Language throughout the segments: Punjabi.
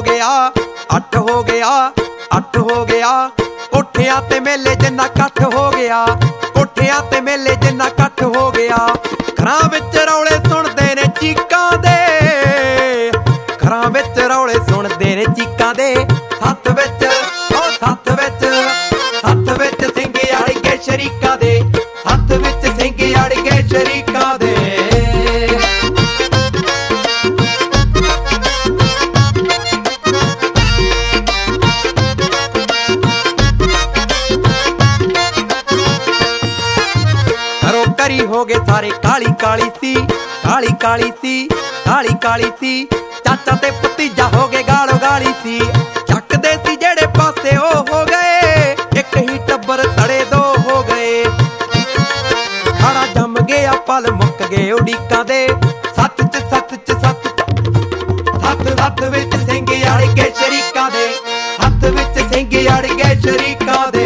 ਗਿਆ, 8 ਹੋ ਗਿਆ, 8 ਹੋ ਗਿਆ। ਕੋਠਿਆਂ ਤੇ ਮੇਲੇ ਜਿੰਨਾ ਇਕੱਠ ਹੋ ਗਿਆ, ਕੋਠਿਆਂ ਤੇ ਮੇਲੇ ਜਿੰਨਾ ਇਕੱਠ ਹੋ ਗਿਆ। ਘਰਾਂ ਵਿੱਚ ਰੌਲੇ ਸੁਣਦੇ ਨੇ ਚੀਕਾਂ ਦੇ, ਘਰਾਂ ਵਿੱਚ ਰੌਲੇ ਸੁਣਦੇ ਨੇ ਚੀਕਾਂ ਦੇ। ਸੱਥ ਵਿੱਚ ਉਹ ਸੱਥ ਵਿੱਚ, ਸੱਥ ਵਿੱਚ ਸਿੰਘ ਅੜ ਕੇ ਸ਼ਰੀਕਾਂ ਦੇ, ਸੱਥ ਵਿੱਚ ਸਿੰਘ ਅੜ ਕੇ ਸ਼ਰੀਕਾਂ ਦੇ। ਕਰੀ ਹੋ ਗਏ ਸਾਰੇ ਕਾਲੀ ਕਾਲੀ ਸੀ, ਕਾਲੀ ਕਾਲੀ ਸੀ, ਕਾਲੀ ਕਾਲੀ ਸੀ। ਚਾਚਾ ਤੇ ਭਤੀਜਾ ਹੋ ਗਏ ਗਾਲੋ ਗਾਲੀ ਸੀ, ਚੱਕਦੇ ਸੀ ਜਿਹੜੇ ਪਾਸੇ ਉਹ ਹੋ ਗਏ। ਇੱਕ ਹੀ ਟੱਬਰ ਤੜੇ ਦੋ ਹੋ ਗਏ, ਖਾਣਾ ਜੰਮ ਗਿਆ ਪਲ ਮੁੱਕ ਗਏ ਉਡੀਕਾਂ ਦੇ। ਸੱਤ ਚ ਸੱਤ ਚ ਸੱਤ, ਸੱਤ ਸੱਤ ਵਿੱਚ ਸਿੰਘ ਅੜ ਕੇ ਸ਼ਰੀਕਾਂ ਦੇ, ਸੱਤ ਵਿੱਚ ਸਿੰਘ ਅੜ ਕੇ ਸ਼ਰੀਕਾਂ ਦੇ।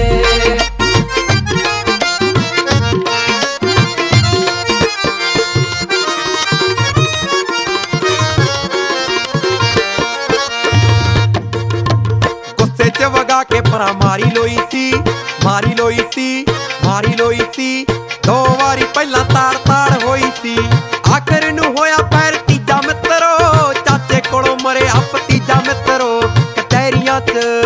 ਵਗਾ ਕੇ ਪਰਾਂ ਮਾਰੀ ਲੋਈ ਸੀ, ਮਾਰੀ ਲੋਈ ਸੀ, ਮਾਰੀ ਲੋਈ ਸੀ। 2 ਵਾਰੀ ਪਹਿਲਾਂ ਤਾੜ ਤਾੜ ਹੋਈ ਸੀ, ਆਖਰ ਨੂੰ ਹੋਇਆ ਪੈਰ ਤੀਜਾ ਮਿੱਤਰੋ। ਚਾਚੇ ਕੋਲੋਂ ਮਰਿਆ ਭਤੀਜਾ ਮਿੱਤਰੋ। ਕਚਹਿਰੀਆਂ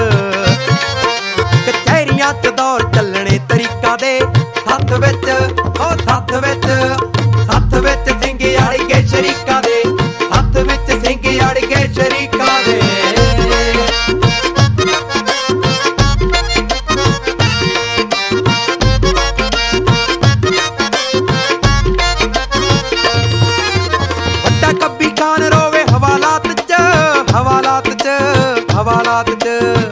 ਚ ਦੌਰ ਚੱਲਣੇ ਤਰੀਕਾਂ ਦੇ। ਸੱਥ ਵਿੱਚ ਉਹ ਸੱਥ ਵਿੱਚ, ਸੱਥ ਵਿੱਚ ਸਿੰਘ ਅੜ ਕੇ ਸ਼ਰੀਕਾਂ ਦੇ, ਸੱਥ ਵਿੱਚ ਸਿੰਘ ਅੜ ਕੇ ਸ਼ਰੀਕਾਂ ਦੇ। ਕੱਬੀ ਖਾਨ ਰੋਵੇ ਹਵਾਲਾਤ ਚ, ਹਵਾਲਾਤ ਚ, ਹਵਾਲਾਤ ਚ।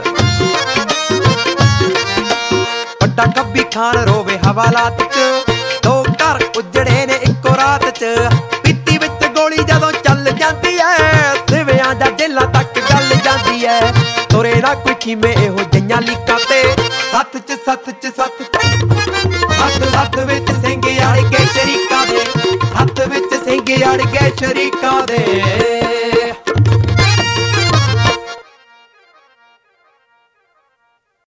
ਵੱਡਾ ਕੱਬੀ ਖਾਨ ਰੋਵੇ ਹਵਾਲਾਤ ਚ। 2 ਘਰ ਉਜੜੇ ਨੇ ਇੱਕੋ ਰਾਤ ਚ। ਪੀਤੀ ਵਿੱਚ ਗੋਲੀ ਜਦੋਂ ਚੱਲ ਜਾਂਦੀ ਐ, ਸਿਵਿਆਂ ਜਾਂ ਜੇਲਾਂ ਤੱਕ ਗੱਲ ਜਾਂਦੀ ਐ। ਤੁਰੇ ਨਾ ਕੋਈ ਖੀਮੇ ਇਹੋ ਜਿਹੀਆਂ ਲੀਕਾਂ ਤੇ। ਸੱਥ ਚ ਸੱਥ ਚ ਸੱਥ, ਸੱਥ ਸੱਥ ਵਿੱਚ ਸਿੰਘ ਅੜ ਕੇ ਸ਼ਰੀਕਾਂ ਦੇ, ਸੱਥ ਵਿੱਚ ਸਿੰਘ ਅੜ ਕੇ ਸ਼ਰੀਕਾਂ ਦੇ।